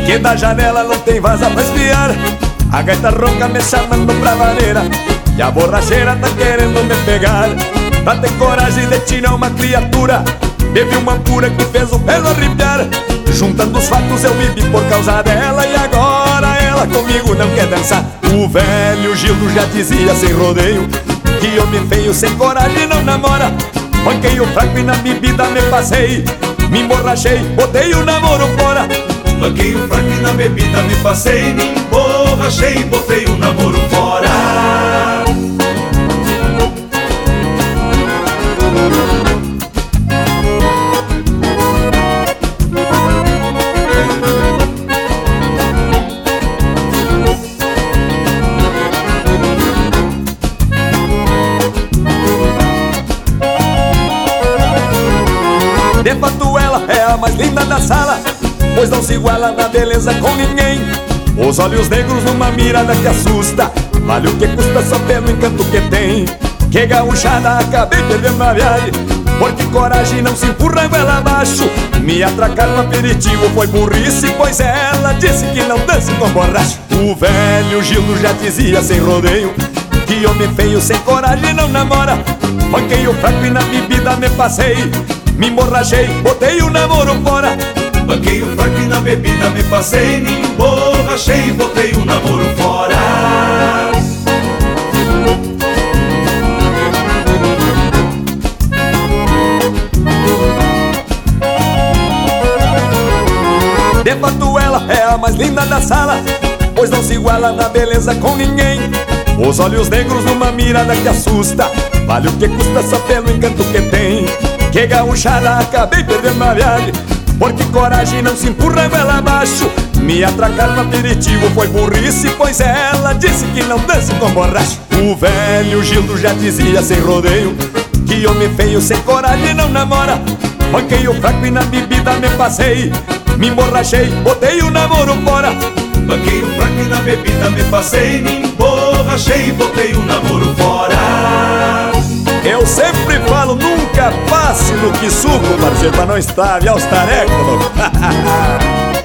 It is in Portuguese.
que da janela não tem vaza pra esfriar. A gaita ronca me chamando pra vareira e a borracheira tá querendo me pegar. Pra ter coragem de tirar uma criatura, bebi uma pura que fez o pelo arrepiar. Juntando os fatos eu bebi por causa dela, e agora ela comigo não quer dançar. O velho Gildo já dizia sem rodeio que homem feio sem coragem não namora. Banquei o fraco e na bebida me passei, me emborrachei, botei o namoro fora. Banquei o fraco e na bebida me passei, me emborrachei, botei o namoro fora. De fato ela é a mais linda da sala, pois não se iguala na beleza com ninguém. Os olhos negros numa mirada que assusta, vale o que custa só pelo encanto que tem. Que gauchada, acabei perdendo a viagem, porque coragem não se empurra goela abaixo. Me atracar no aperitivo foi burrice, pois ela disse que não dança com borracha. O velho Gildo já dizia sem rodeio que homem feio sem coragem não namora. Banquei o fraco e na bebida me passei, me emborrachei, botei o namoro fora. Banquei o fraco e na bebida me passei, me emborrachei, botei o namoro fora. De fato ela é a mais linda da sala, pois não se iguala na beleza com ninguém. Os olhos negros numa mirada que assusta, vale o que custa só pelo encanto que tem. Que gauchada, acabei perdendo a viagem, porque coragem não se empurra goela abaixo. Me atracar no aperitivo foi burrice, pois ela disse que não dança com borracha. O velho Gildo já dizia sem rodeio que homem feio sem coragem não namora. Banquei o fraco e na bebida me passei, me emborrachei, botei o namoro fora. Banquei o fraco e na bebida me passei, me emborrachei, botei o namoro fora. Eu sempre falo, nunca passe no que suco, parceiro, pra não estar aos tarecos.